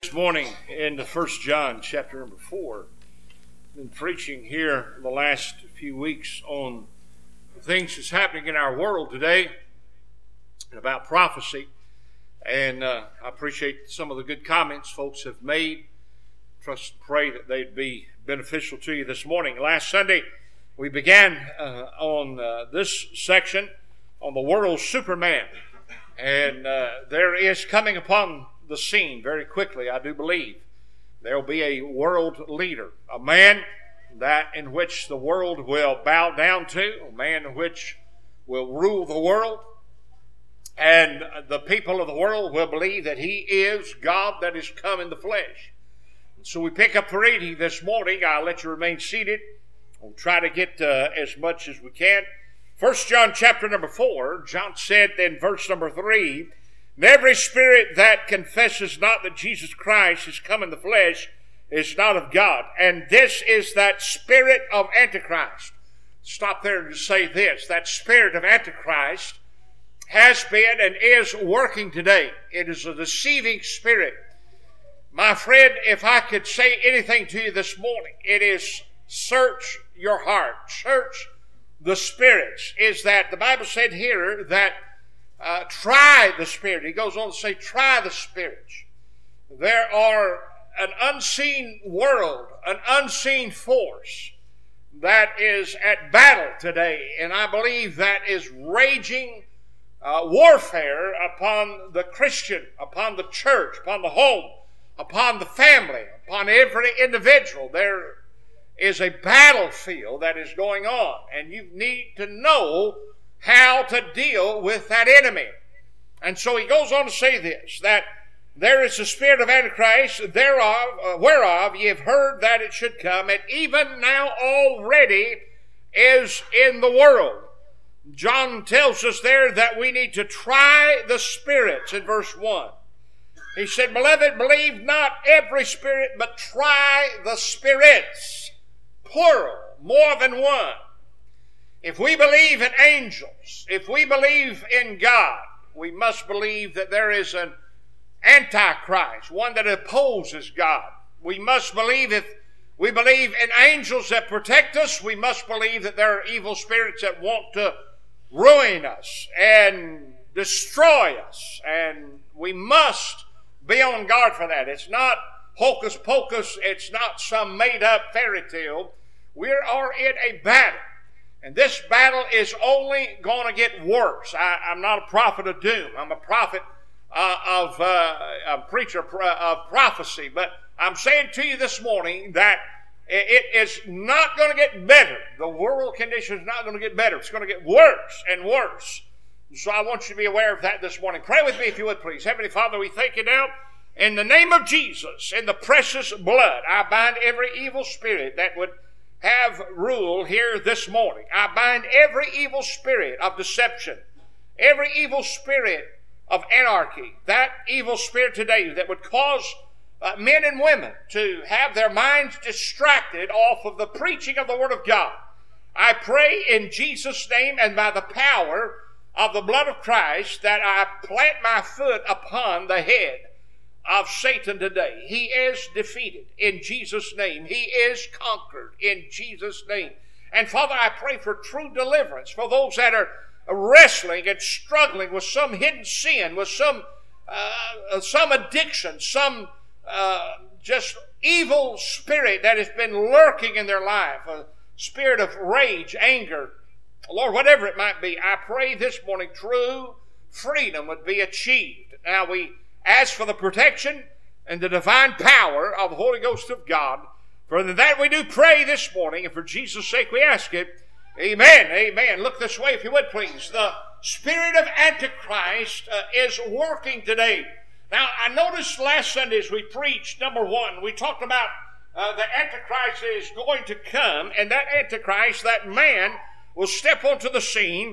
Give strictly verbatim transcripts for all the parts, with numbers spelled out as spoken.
this morning in the First John chapter number four. I've been preaching here the last few weeks on the things that's happening in our world today and about prophecy. And uh, I appreciate some of the good comments folks have made. Trust and pray that they'd be beneficial to you this morning. Last Sunday, we began uh, on uh, this section on the world's Superman. And uh, there is coming upon the scene very quickly, I do believe. There will be a world leader, a man that in which the world will bow down to, a man in which will rule the world. And the people of the world will believe that he is God that is come in the flesh. And so we pick up the reading this morning. I'll let you remain seated. We'll try to get uh, as much as we can. First John chapter number four, John said in verse number three, "And every spirit that confesses not that Jesus Christ is come in the flesh is not of God. And this is that spirit of Antichrist." Stop there and say this. That spirit of Antichrist has been and is working today. It is a deceiving spirit. My friend, if I could say anything to you this morning, it is search your heart. Search the spirits. Is that the Bible said here that uh, try the spirit. He goes on to say try the spirits. There are an unseen world, an unseen force that is at battle today. And I believe that is raging Uh, warfare upon the Christian, upon the church, upon the home, upon the family, upon every individual. There is a battlefield that is going on, and you need to know how to deal with that enemy. And so he goes on to say this, that there is a spirit of Antichrist, thereof, uh, whereof ye have heard that it should come, and even now already is in the world. John tells us there that we need to try the spirits in verse one. He said, "Beloved, believe not every spirit, but try the spirits." Plural, more than one. If we believe in angels, if we believe in God, we must believe that there is an antichrist, one that opposes God. We must believe if we believe in angels that protect us, we must believe that there are evil spirits that want to ruin us and destroy us, and we must be on guard for that. It's not hocus pocus. It's not some made-up fairy tale. We are in a battle, and this battle is only going to get worse. I, I'm not a prophet of doom. I'm a prophet uh, of uh, a preacher of prophecy, but I'm saying to you this morning that it is not going to get better. The world condition is not going to get better. It's going to get worse and worse. So I want you to be aware of that this morning. Pray with me if you would, please. Heavenly Father, we thank you now. In the name of Jesus, in the precious blood, I bind every evil spirit that would have rule here this morning. I bind every evil spirit of deception, every evil spirit of anarchy, that evil spirit today that would cause Uh, men and women to have their minds distracted off of the preaching of the Word of God. I pray in Jesus' name and by the power of the blood of Christ that I plant my foot upon the head of Satan today. He is defeated in Jesus' name. He is conquered in Jesus' name. And Father, I pray for true deliverance for those that are wrestling and struggling with some hidden sin, with some uh, some addiction, some Uh, just evil spirit that has been lurking in their life, a spirit of rage, anger, Lord, whatever it might be. I pray this morning true freedom would be achieved. Now we ask for the protection and the divine power of the Holy Ghost of God. For that we do pray this morning, and for Jesus' sake we ask it. Amen, amen. Look this way if you would, please. The spirit of Antichrist uh, is working today. Now, I noticed last Sunday as we preached, number one, we talked about uh, the Antichrist is going to come, and that Antichrist, that man, will step onto the scene,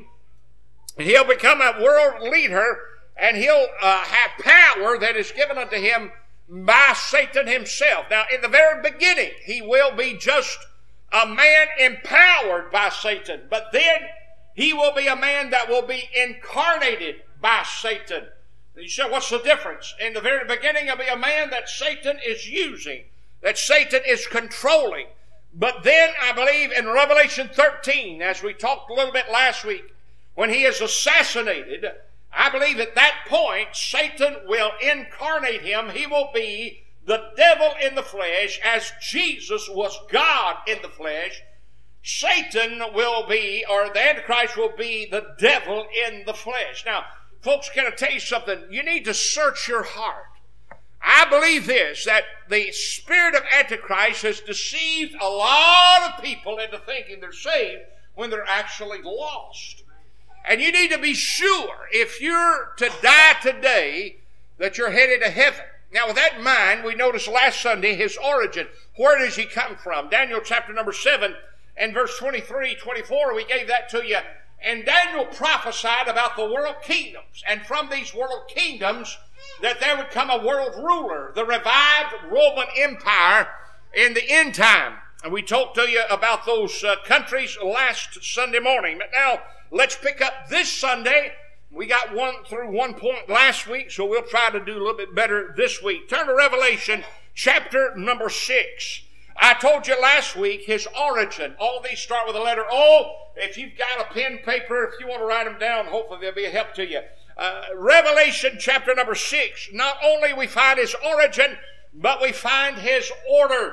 and he'll become a world leader, and he'll uh, have power that is given unto him by Satan himself. Now, in the very beginning, he will be just a man empowered by Satan, but then he will be a man that will be incarnated by Satan. You say, what's the difference? In the very beginning, it'll be a man that Satan is using, that Satan is controlling. But then I believe in Revelation thirteen, as we talked a little bit last week, when he is assassinated, I believe at that point Satan will incarnate him. He will be the devil in the flesh, as Jesus was God in the flesh. Satan will be, or the Antichrist will be, the devil in the flesh. Now, folks, can I tell you something? You need to search your heart. I believe this, that the spirit of Antichrist has deceived a lot of people into thinking they're saved when they're actually lost. And you need to be sure, if you're to die today, that you're headed to heaven. Now, with that in mind, we noticed last Sunday his origin. Where does he come from? Daniel chapter number seven and verse twenty-three, twenty-four, we gave that to you. And Daniel prophesied about the world kingdoms, and from these world kingdoms that there would come a world ruler, the revived Roman Empire in the end time. And we talked to you about those uh, countries last Sunday morning. But now let's pick up this Sunday. We got one through one point last week, so we'll try to do a little bit better this week. Turn to Revelation chapter number six. I told you last week his origin. All these start with the letter O. If you've got a pen, paper, if you want to write them down, hopefully they'll be a help to you. Uh, Revelation chapter number six. Not only we find his origin, but we find his order.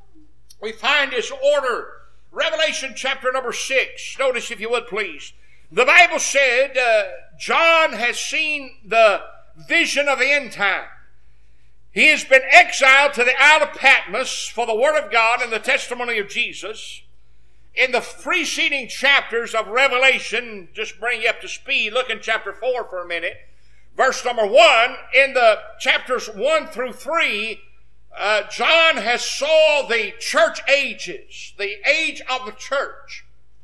We find his order. Revelation chapter number six. Notice, if you would, please. The Bible said uh, John has seen the vision of the end time. He has been exiled to the Isle of Patmos for the Word of God and the testimony of Jesus. In the preceding chapters of Revelation, just bring you up to speed, look in chapter four for a minute. Verse number one, in the chapters one through three, uh, John has saw the church ages, the age of the church.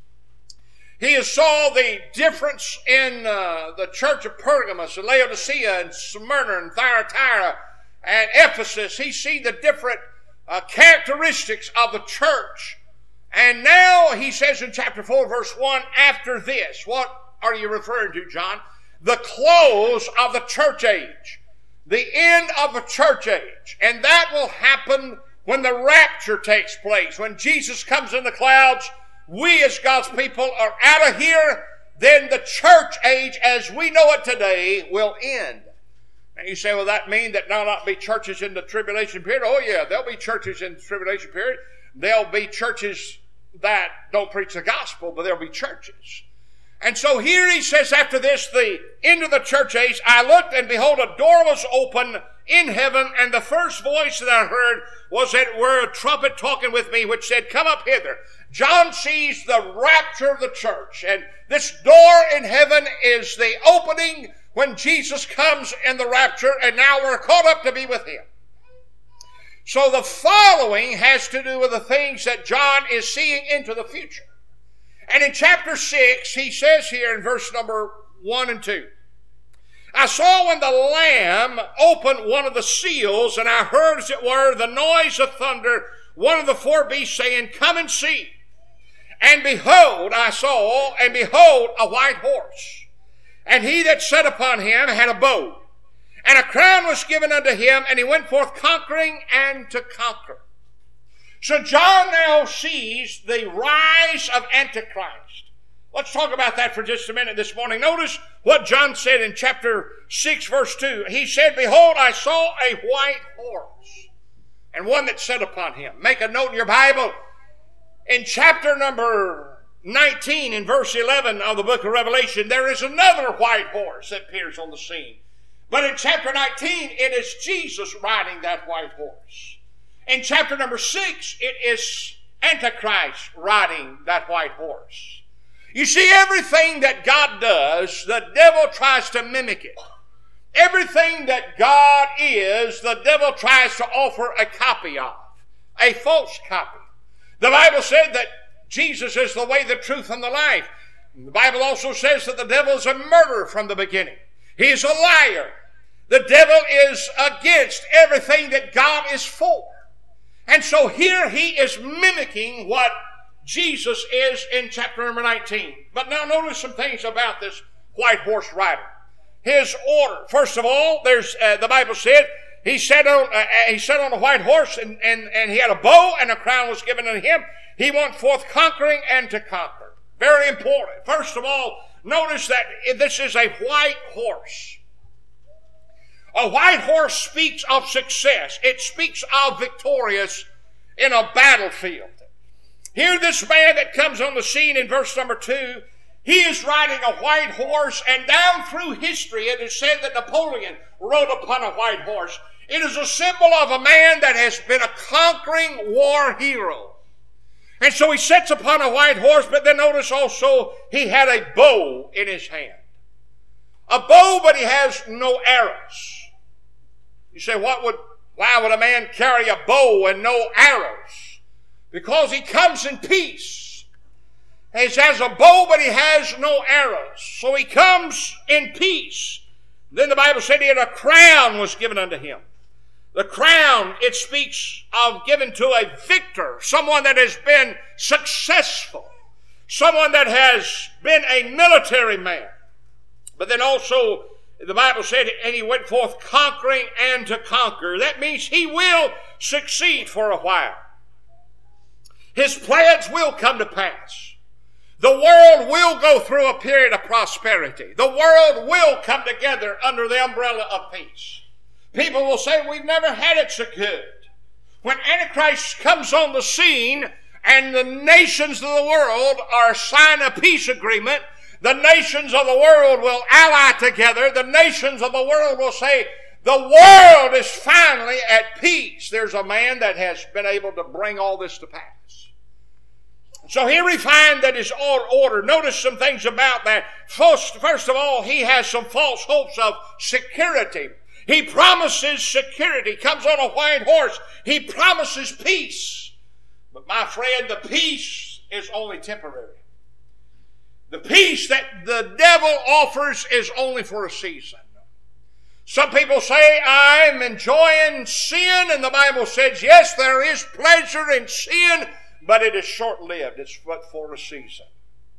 He has saw the difference in uh, the church of Pergamos and Laodicea and Smyrna and Thyatira and Ephesus. He see the different uh, characteristics of the church. And now he says in chapter four, verse one, after this, what are you referring to, John? The close of the church age. The end of the church age. And that will happen when the rapture takes place. When Jesus comes in the clouds, we as God's people are out of here. Then the church age as we know it today will end. And you say, well, that mean that there'll not be churches in the tribulation period? Oh, yeah, there'll be churches in the tribulation period. There'll be churches that don't preach the gospel, but there'll be churches. And so here he says, after this, the end of the church age, I looked, and behold, a door was open in heaven, and the first voice that I heard was that were a trumpet talking with me, which said, come up hither. John sees the rapture of the church, and this door in heaven is the opening when Jesus comes in the rapture, and now we're caught up to be with him. So the following has to do with the things that John is seeing into the future. And in chapter six, he says here in verse number one and two, I saw when the Lamb opened one of the seals, and I heard, as it were, the noise of thunder, one of the four beasts saying, come and see. And behold, I saw, and behold, a white horse. And he that sat upon him had a bow. And a crown was given unto him, and he went forth conquering and to conquer. So John now sees the rise of Antichrist. Let's talk about that for just a minute this morning. Notice what John said in chapter six, verse two. He said, behold, I saw a white horse, and one that sat upon him. Make a note in your Bible. In chapter number nineteen, in verse eleven of the book of Revelation, there is another white horse that appears on the scene. But in chapter nineteen, it is Jesus riding that white horse. In chapter number six, it is Antichrist riding that white horse. You see, everything that God does, the devil tries to mimic it. Everything that God is, the devil tries to offer a copy of, a false copy. The Bible said that Jesus is the way, the truth, and the life. The Bible also says that the devil is a murderer from the beginning. He is a liar. The devil is against everything that God is for. And so here he is mimicking what Jesus is in chapter number nineteen. But now notice some things about this white horse rider. his order. First of all, there's uh, the Bible said he sat on uh, he sat on a white horse, and, and, and he had a bow, and a crown was given unto him. He went forth conquering and to conquer. Very important. First of all, notice that this is a white horse. A white horse speaks of success. It speaks of victorious in a battlefield. Here, this man that comes on the scene in verse number two, he is riding a white horse, and down through history it is said that Napoleon rode upon a white horse. It is a symbol of a man that has been a conquering war hero. And so he sits upon a white horse, but then notice also he had a bow in his hand. A bow, but he has no arrows. You say, what would, why would a man carry a bow and no arrows? Because he comes in peace. He has a bow, but he has no arrows. So he comes in peace. Then the Bible said he had a crown was given unto him. The crown, it speaks of given to a victor, someone that has been successful, someone that has been a military man. But then also, the Bible said, and he went forth conquering and to conquer. That means he will succeed for a while. His plans will come to pass. The world will go through a period of prosperity. The world will come together under the umbrella of peace. People will say, we've never had it so good. When Antichrist comes on the scene and the nations of the world are signing a peace agreement, the nations of the world will ally together. The nations of the world will say, the world is finally at peace. There's a man that has been able to bring all this to pass. So here we find that his order. Notice some things about that. First, first of all, he has some false hopes of security. He promises security. Comes on a white horse. He promises peace. But my friend, the peace is only temporary. The peace that the devil offers is only for a season. Some people say, I'm enjoying sin, and the Bible says, yes, there is pleasure in sin, but it is short-lived. It's but for a season.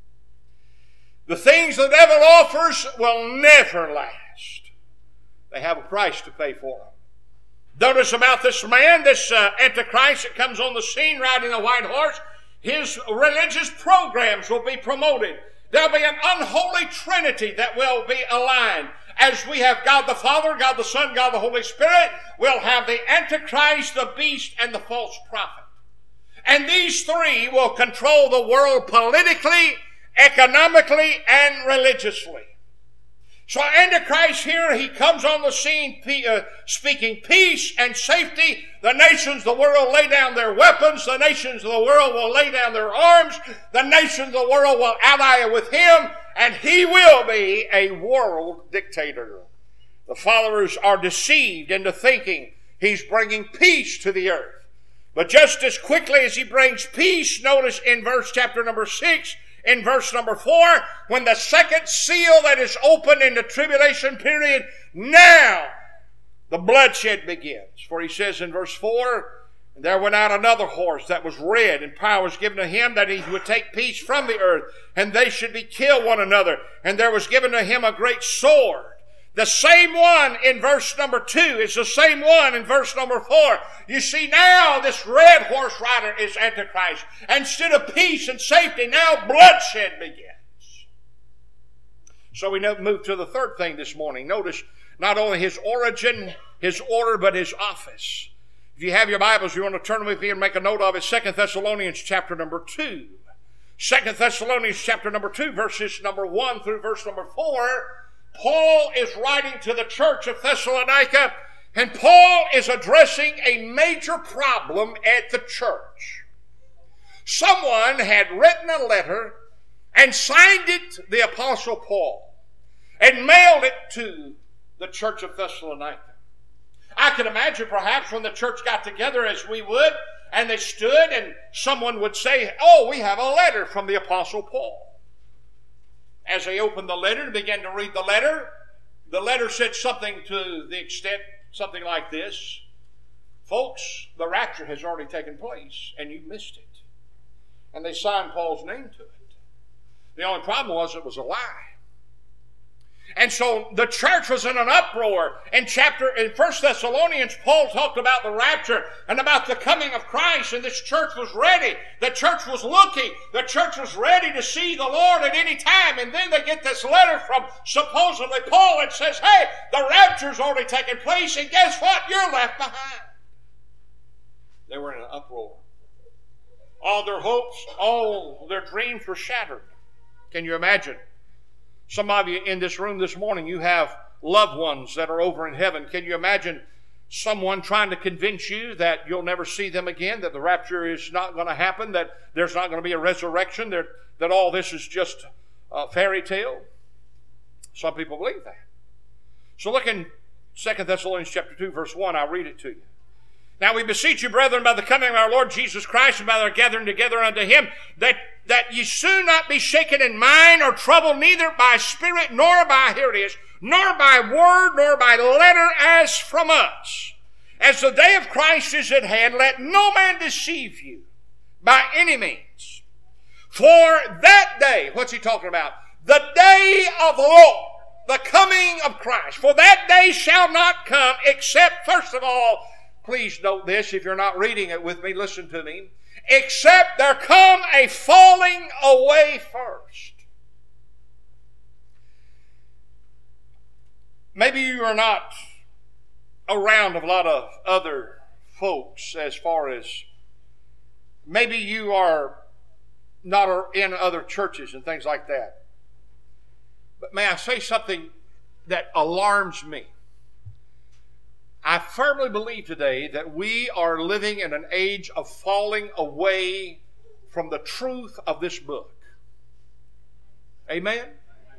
The things the devil offers will never last. They have a price to pay for them. Notice about this man, this uh, Antichrist that comes on the scene riding a white horse. His religious programs will be promoted. There'll be an unholy trinity that will be aligned. As we have God the Father, God the Son, God the Holy Spirit, we'll have the Antichrist, the beast, and the false prophet. And these three will control the world politically, economically, and religiously. So Antichrist here, he comes on the scene uh, speaking peace and safety. The nations of the world lay down their weapons. The nations of the world will lay down their arms. The nations of the world will ally with him, and he will be a world dictator. The followers are deceived into thinking he's bringing peace to the earth. But just as quickly as he brings peace, notice in verse chapter number six, in verse number four, when the second seal that is opened in the tribulation period, now the bloodshed begins. For he says in verse four, there went out another horse that was red, and power was given to him that he would take peace from the earth, and they should be kill one another. And there was given to him a great sword. The same one in verse number two is the same one in verse number four. You see, now this red horse rider is Antichrist. Instead of peace and safety, now bloodshed begins. So we move to the third thing this morning. Notice not only his origin, his order, but his office. If you have your Bibles, you want to turn with me and make a note of it. Second Thessalonians chapter number two. Second Thessalonians chapter number two, verses number one through verse number four. Paul is writing to the church of Thessalonica, and Paul is addressing a major problem at the church. Someone had written a letter and signed it the Apostle Paul and mailed it to the church of Thessalonica. I can imagine perhaps when the church got together as we would, and they stood and someone would say, oh, we have a letter from the Apostle Paul. As they opened the letter and began to read the letter, the letter said something to the extent, something like this. Folks, the rapture has already taken place, and you missed it. And they signed Paul's name to it. The only problem was it was a lie. And so the church was in an uproar. In chapter in First Thessalonians, Paul talked about the rapture and about the coming of Christ, and this church was ready. The church was looking. The church was ready to see the Lord at any time. And then they get this letter from supposedly Paul that says, hey, the rapture's already taken place, and guess what? You're left behind. They were in an uproar. All their hopes, all their dreams were shattered. Can you imagine? Some of you in this room this morning, you have loved ones that are over in heaven. Can you imagine someone trying to convince you that you'll never see them again, that the rapture is not going to happen, that there's not going to be a resurrection, that, that all this is just a fairy tale? Some people believe that. So look in Second Thessalonians chapter two, verse one. I'll read it to you. Now we beseech you, brethren, by the coming of our Lord Jesus Christ and by their gathering together unto him, that, that ye soon not be shaken in mind or troubled neither by spirit nor by, here it is, nor by word nor by letter as from us. As the day of Christ is at hand, let no man deceive you by any means. For that day, what's he talking about? The day of the Lord, the coming of Christ. For that day shall not come except, first of all, please note this, if you're not reading it with me, listen to me. Except there come a falling away first. Maybe you are not around a lot of other folks as far as, maybe you are not in other churches and things like that. But may I say something that alarms me? I firmly believe today that we are living in an age of falling away from the truth of this book. Amen?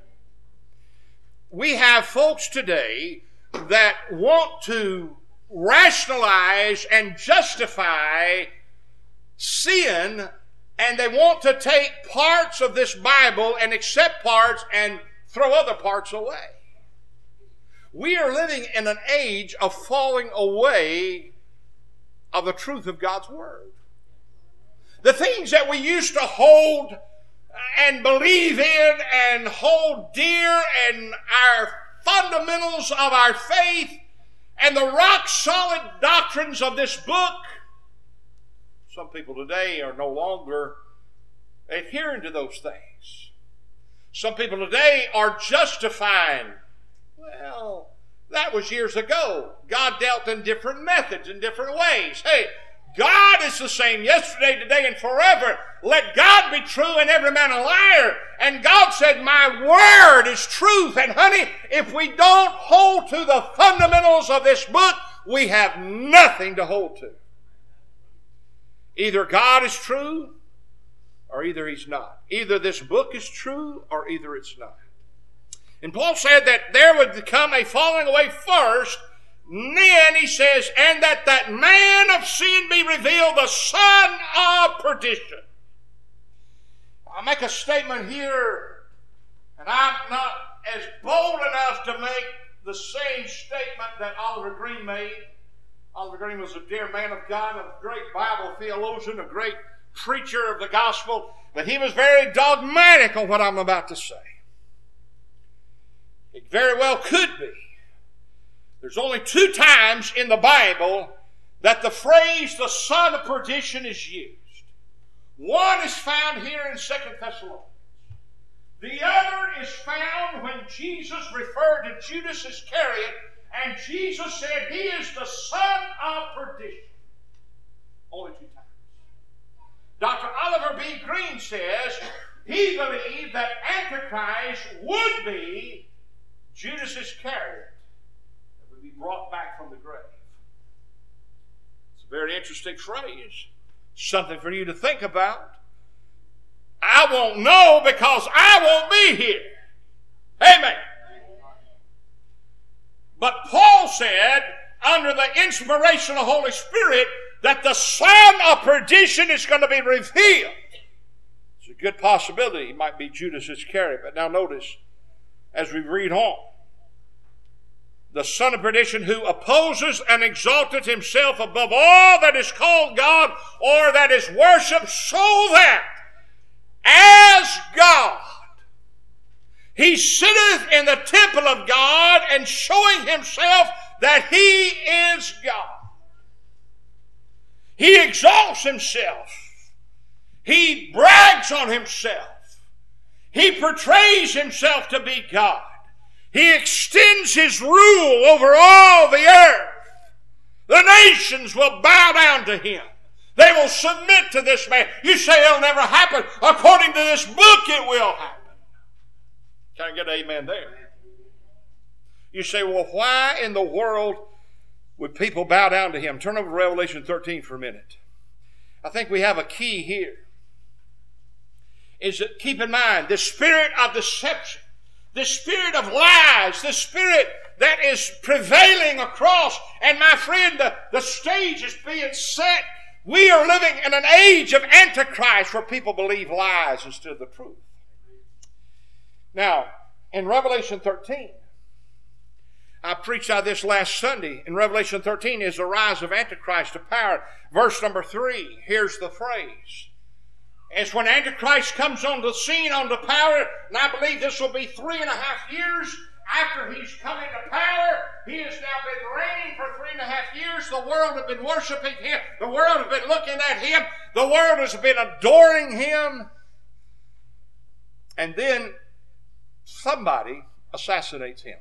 We have folks today that want to rationalize and justify sin, and they want to take parts of this Bible and accept parts and throw other parts away. We are living in an age of falling away of the truth of God's Word. The things that we used to hold and believe in and hold dear, and our fundamentals of our faith and the rock-solid doctrines of this book, some people today are no longer adhering to those things. Some people today are justifying, well, that was years ago. God dealt in different methods, in different ways. Hey, God is the same yesterday, today, and forever. Let God be true and every man a liar. And God said, my word is truth. And honey, if we don't hold to the fundamentals of this book, we have nothing to hold to. Either God is true or either he's not. Either this book is true or either it's not. And Paul said that there would come a falling away first. Then he says, and that that man of sin be revealed, the son of perdition. I'll make a statement here, and I'm not as bold enough to make the same statement that Oliver Green made. Oliver Green was a dear man of God, a great Bible theologian, a great preacher of the gospel, but he was very dogmatic on what I'm about to say. It very well could be. There's only two times in the Bible that the phrase the son of perdition is used. One is found here in Second Thessalonians. The other is found when Jesus referred to Judas Iscariot, and Jesus said he is the son of perdition. Only two times. Doctor Oliver B. Green says he believed that Antichrist would be Judas Iscariot, that would be brought back from the grave. It's a very interesting phrase. Something for you to think about. I won't know because I won't be here. Amen. But Paul said, under the inspiration of the Holy Spirit, that the son of perdition is going to be revealed. It's a good possibility he might be Judas Iscariot. But now notice, as we read on, the son of perdition, who opposes and exalteth himself above all that is called God or that is worshipped, so that as God He sitteth in the temple of God and showing himself that he is God. He exalts himself. He brags on himself. He portrays himself to be God. He extends his rule over all the earth. The nations will bow down to him. They will submit to this man. You say it'll never happen. According to this book, it will happen. Can I get an amen there? You say, well, why in the world would people bow down to him? Turn over to Revelation thirteen for a minute. I think we have a key here. Is that, keep in mind, the spirit of deception, the spirit of lies, the spirit that is prevailing across. And my friend, the, the stage is being set. We are living in an age of Antichrist where people believe lies instead of the truth. Now, in Revelation thirteen, I preached out this last Sunday. In Revelation thirteen is the rise of Antichrist to power. Verse number three, here's the phrase. It's when Antichrist comes on the scene, on the power, and I believe this will be three and a half years after he's come into power. He has now been reigning for three and a half years. The world has been worshiping him. The world has been looking at him. The world has been adoring him. And then somebody assassinates him.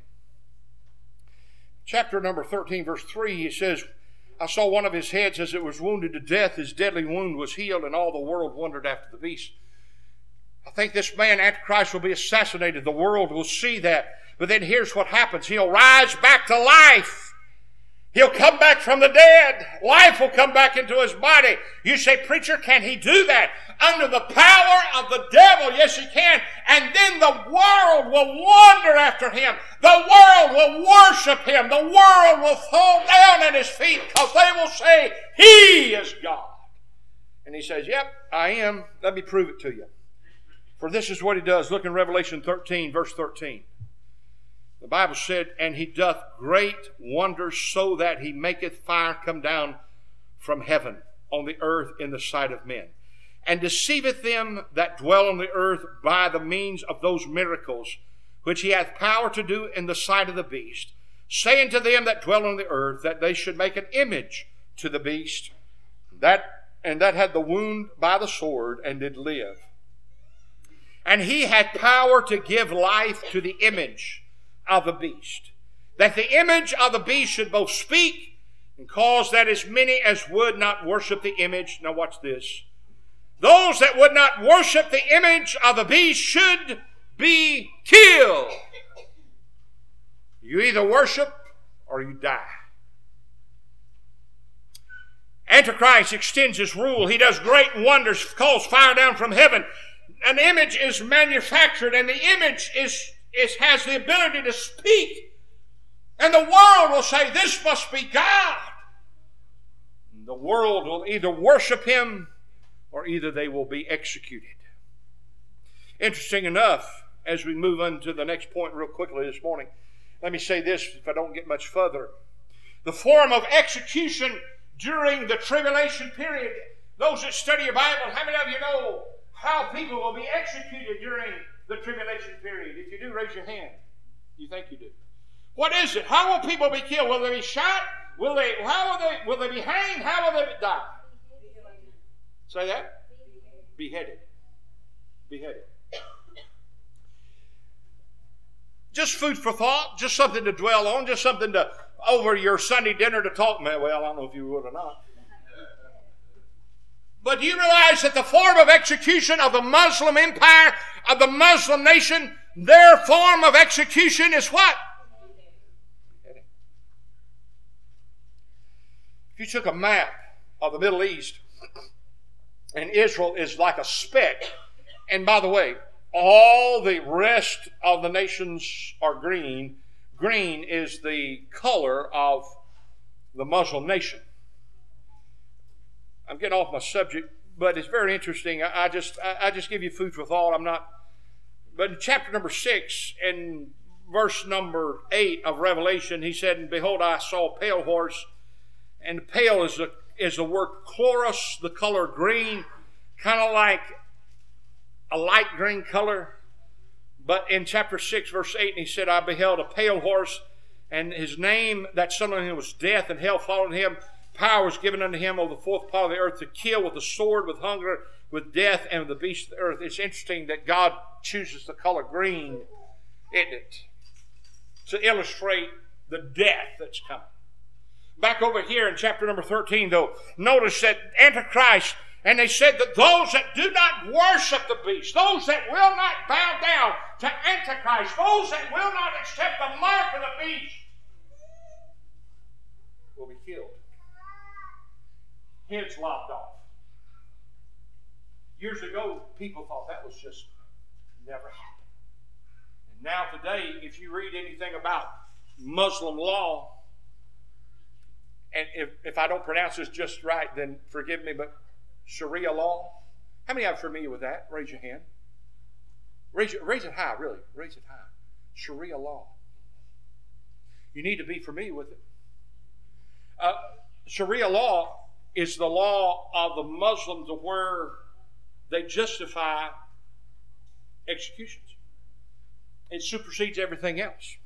Chapter number thirteen, verse three, he says, I saw one of his heads as it was wounded to death. His deadly wound was healed, and all the world wondered after the beast. I think this man, Antichrist, will be assassinated. The world will see that. But then here's what happens. He'll rise back to life. He'll come back from the dead. Life will come back into his body. You say, preacher, can he do that? Under the power of the devil, yes, he can. And then the world will wander after him. The world will worship him. The world will fall down at his feet because they will say, he is God. And he says, yep, I am. Let me prove it to you. For this is what he does. Look in Revelation thirteen, verse thirteen. The Bible said, and he doth great wonders so that he maketh fire come down from heaven on the earth in the sight of men, and deceiveth them that dwell on the earth by the means of those miracles which he hath power to do in the sight of the beast, saying to them that dwell on the earth that they should make an image to the beast, that and that had the wound by the sword and did live. And he had power to give life to the image of the beast, that the image of the beast should both speak and cause that as many as would not worship the image. Now watch this. Those that would not worship the image of the beast should be killed. You either worship or you die. Antichrist extends his rule. He does great wonders, calls fire down from heaven. An image is manufactured, and the image is It has the ability to speak. And the world will say, this must be God. The world will either worship him or either they will be executed. Interesting enough, as we move on to the next point real quickly this morning, let me say this if I don't get much further. The form of execution during the tribulation period. Those that study your Bible, how many of you know how people will be executed during the tribulation period? If you do, raise your hand. You think you do. What is it? How will people be killed? Will they be shot? Will they? How will they? Will they be hanged? How will they die? Say that. Beheaded. Beheaded. Just food for thought. Just something to dwell on. Just something to over your Sunday dinner to talk. Well, I don't know if you would or not. But do you realize that the form of execution of the Muslim empire, of the Muslim nation, their form of execution is what? If you took a map of the Middle East, and Israel is like a speck, and by the way, all the rest of the nations are green. Green is the color of the Muslim nation. I'm getting off my subject, but it's very interesting. I, I just I, I just give you food for thought. I'm not. But in chapter number six and verse number eight of Revelation, he said, "And behold, I saw a pale horse, and pale is the is the word chloros, the color green, kind of like a light green color. But in chapter six, verse eight, and he said, I beheld a pale horse, and his name that sat on him was Death, and hell followed him. Power was given unto him over the fourth part of the earth to kill with the sword, with hunger, with death, and with the beasts of the earth. It's interesting that God chooses the color green, isn't it? To illustrate the death that's coming. Back over here in chapter number thirteen, though, notice that Antichrist, and they said that those that do not worship the beast, those that will not bow down to Antichrist, those that will not accept the mark of the beast, will be killed. Heads lopped off. Years ago, people thought that was just never happened. And now today, if you read anything about Muslim law, and if, if I don't pronounce this just right, then forgive me, but Sharia law, how many are familiar with that? Raise your hand. Raise it, raise it high, really. Raise it high. Sharia law. You need to be familiar with it. Uh, Sharia law is the law of the Muslims where they justify executions. It supersedes everything else.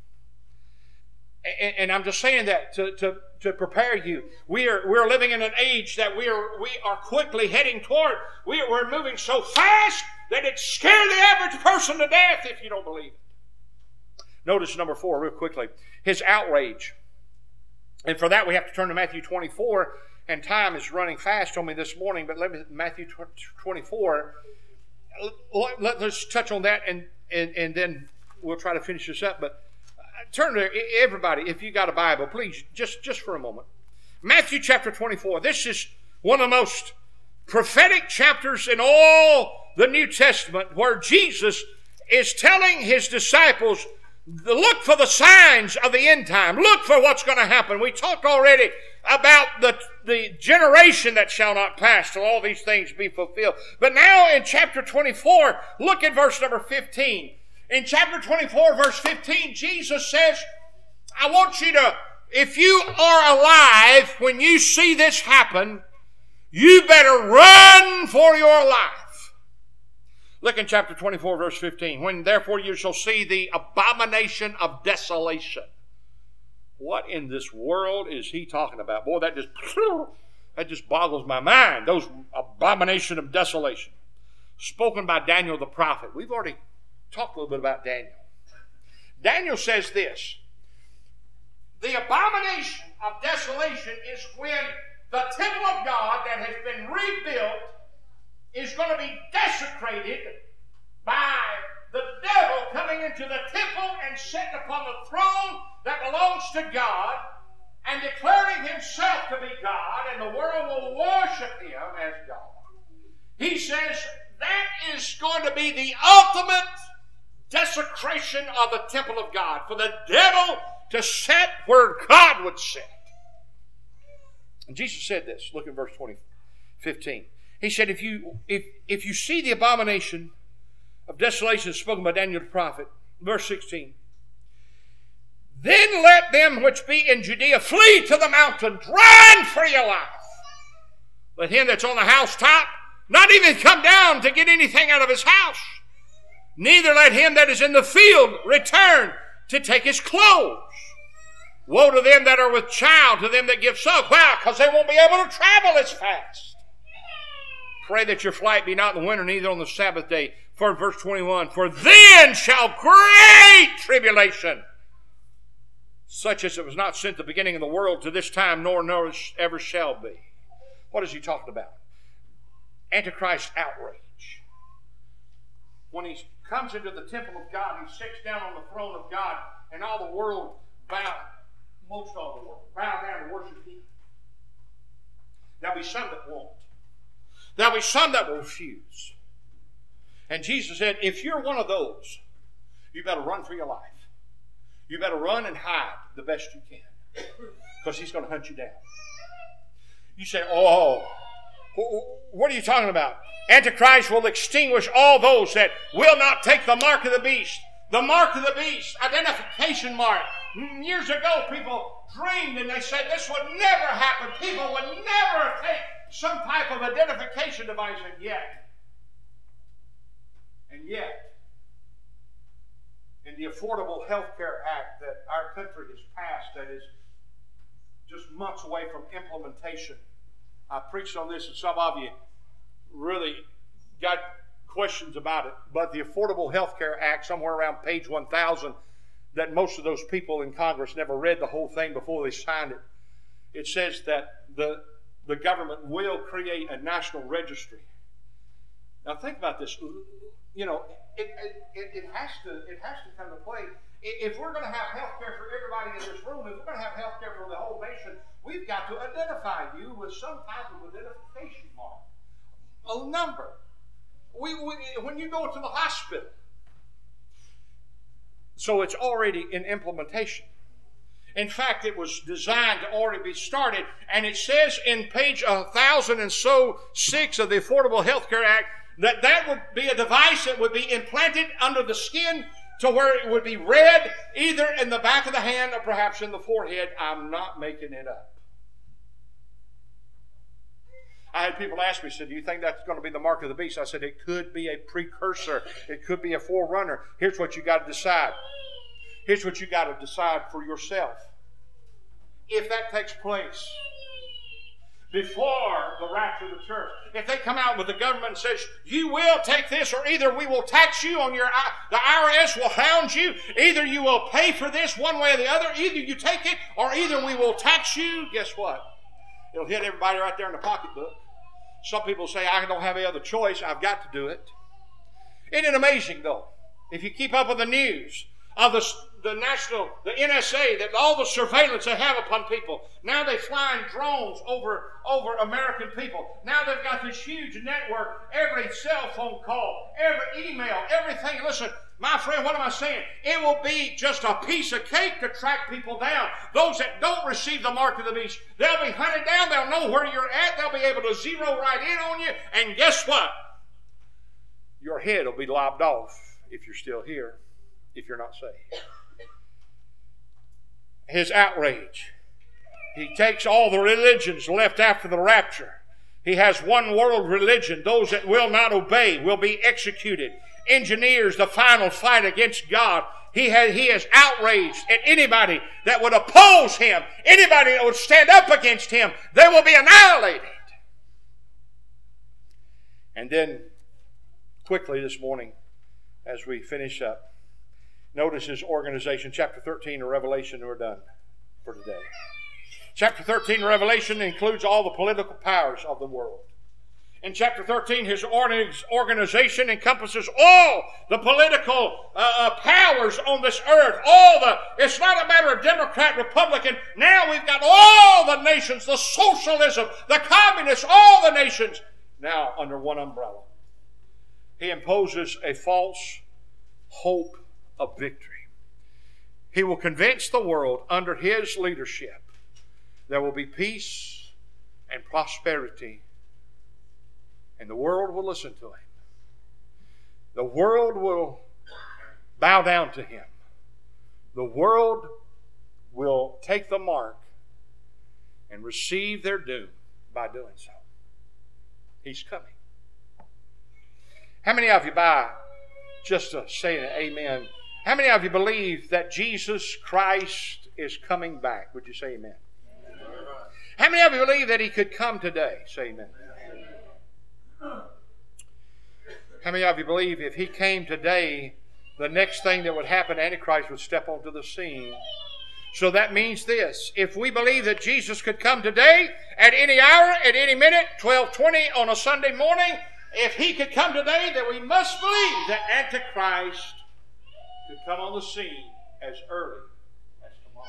And, and I'm just saying that to, to, to prepare you. We are we're living in an age that we are we are quickly heading toward. We are, we're moving so fast that it scares the average person to death if you don't believe it. Notice number four, real quickly. His outrage. And for that we have to turn to Matthew twenty-four. And time is running fast on me this morning, but let me Matthew twenty-four. Let, let's touch on that, and, and, and then we'll try to finish this up. But turn to everybody, if you got a Bible, please, just, just for a moment. Matthew chapter twenty-four. This is one of the most prophetic chapters in all the New Testament, where Jesus is telling his disciples, look for the signs of the end time. Look for what's going to happen. We talked already about the, the generation that shall not pass till all these things be fulfilled. But now in chapter twenty-four, look at verse number fifteen. In chapter twenty-four, verse fifteen, Jesus says, I want you to, if you are alive when you see this happen, you better run for your life. Look in chapter twenty-four, verse fifteen. When therefore you shall see the abomination of desolation. What in this world is he talking about? Boy, that just, that just boggles my mind. Those abomination of desolation. Spoken by Daniel the prophet. We've already talked a little bit about Daniel. Daniel says this. The abomination of desolation is when the temple of God that has been rebuilt is going to be desecrated by the devil coming into the temple and sitting upon the throne that belongs to God and declaring himself to be God, and the world will worship him as God. He says that is going to be the ultimate desecration of the temple of God, for the devil to sit where God would sit. And Jesus said this. Look at verse twenty, fifteen. He said, if you if if you see the abomination of desolation spoken by Daniel the prophet, verse sixteen, then let them which be in Judea flee to the mountains, run for your life. Let him that's on the housetop not even come down to get anything out of his house. Neither let him that is in the field return to take his clothes. Woe to them that are with child, to them that give suck. Why? Because they won't be able to travel as fast. Pray that your flight be not in the winter, neither on the Sabbath day. For verse twenty-one, for then shall great tribulation, such as it was not since the beginning of the world to this time, nor, nor ever shall be. What is he talking about? Antichrist outrage. When he comes into the temple of God, he sits down on the throne of God, and all the world bow, most all the world, bow down and worship him. There'll be some that won't. There'll be some that will refuse. And Jesus said, if you're one of those, you better run for your life. You better run and hide the best you can, because he's going to hunt you down. You say, oh, what are you talking about? Antichrist will extinguish all those that will not take the mark of the beast. The mark of the beast, identification mark. Years ago, people dreamed and they said this would never happen. People would never take some type of identification device, and yet, and yet, in the Affordable Health Care Act that our country has passed that is just months away from implementation. I preached on this and some of you really got questions about it. But the Affordable Health Care Act, somewhere around page one thousand, that most of those people in Congress never read the whole thing before they signed it. It says that the, the government will create a national registry. Now think about this. You know, it, it, it, has to, it has to come to play. If we're going to have health care for everybody in this room, if we're going to have health care for the whole nation, we've got to identify you with some type of identification mark, a number. We, we, when you go to the hospital, so it's already in implementation. In fact, it was designed to already be started, and it says in page one thousand and so six of the Affordable Health Care Act that that would be a device that would be implanted under the skin to where it would be read either in the back of the hand or perhaps in the forehead. I'm not making it up. I had people ask me, said, do you think that's going to be the mark of the beast? I said, it could be a precursor. It could be a forerunner. Here's what you got to decide. Here's what you got to decide for yourself. If that takes place before the rapture of the church, if they come out with the government and says, you will take this, or either we will tax you on your, the I R S will hound you, either you will pay for this one way or the other, either you take it, or either we will tax you, guess what? It'll hit everybody right there in the pocketbook. Some people say, I don't have any other choice, I've got to do it. Isn't it amazing, though? If you keep up with the news of the, the national, the N S A, that all the surveillance they have upon people. Now they're flying drones over, over American people. Now they've got this huge network, every cell phone call, every email, everything. Listen, my friend, what am I saying? It will be just a piece of cake to track people down. Those that don't receive the mark of the beast, they'll be hunted down. They'll know where you're at. They'll be able to zero right in on you. And guess what? Your head will be lopped off if you're still here, if you're not saved. His outrage. He takes all the religions left after the rapture. He has one world religion. Those that will not obey will be executed. Engineers the final fight against God. He has, he is outraged at anybody that would oppose him, anybody that would stand up against him. They will be annihilated. And then, quickly this morning, as we finish up, notice his organization, chapter thirteen of Revelation. We're done for today. Chapter thirteen of Revelation includes all the political powers of the world. In chapter thirteen, his organization encompasses all the political uh, uh, powers on this earth. All the, it's not a matter of Democrat, Republican. Now we've got all the nations, the socialism, the communists, all the nations now under one umbrella. He imposes a false hope of victory. He will convince the world under his leadership there will be peace and prosperity. And the world will listen to him. The world will bow down to him. The world will take the mark and receive their doom by doing so. He's coming. How many of you, by just to say an amen, how many of you believe that Jesus Christ is coming back? Would you say amen? Amen. How many of you believe that he could come today? Say amen. How many of you believe if he came today, the next thing that would happen, Antichrist would step onto the scene? So that means this. If we believe that Jesus could come today, at any hour, at any minute, twelve twenty on a Sunday morning, if he could come today, then we must believe that Antichrist could come on the scene as early as tomorrow.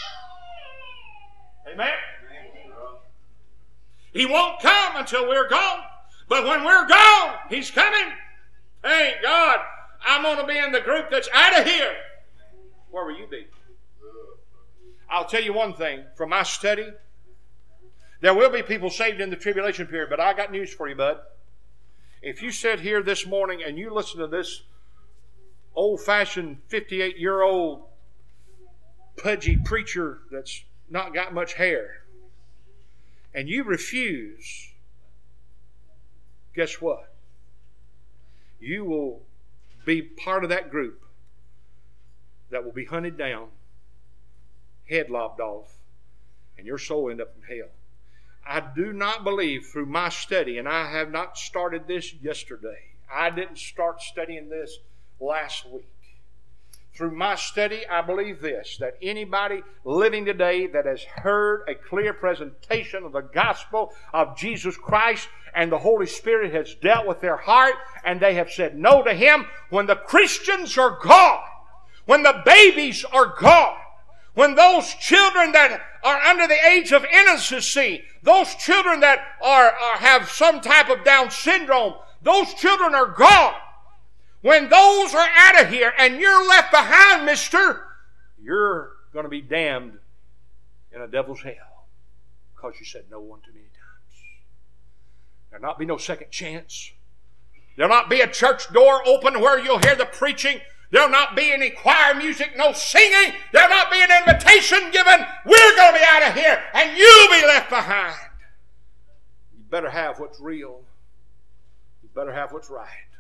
Amen? Amen. He won't come until we're gone. But when we're gone, he's coming. Thank God, I'm going to be in the group that's out of here. Where will you be? I'll tell you one thing. From my study, there will be people saved in the tribulation period. But I got news for you, bud. If you sit here this morning and you listen to this old-fashioned fifty-eight-year-old pudgy preacher that's not got much hair, and you refuse, guess what? You will be part of that group that will be hunted down, head lopped off, and your soul end up in hell. I do not believe through my study, and I have not started this yesterday. I didn't start studying this last week. Through my study, I believe this, that anybody living today that has heard a clear presentation of the gospel of Jesus Christ and the Holy Spirit has dealt with their heart and they have said no to Him, when the Christians are gone, when the babies are gone, when those children that are under the age of innocency, those children that are, are have some type of Down syndrome, those children are gone. When those are out of here and you're left behind, mister, you're going to be damned in a devil's hell because you said no one too many times. There'll not be no second chance. There'll not be a church door open where you'll hear the preaching. There'll not be any choir music, no singing. There'll not be an invitation given. We're going to be out of here and you'll be left behind. You better have what's real. You better have what's right.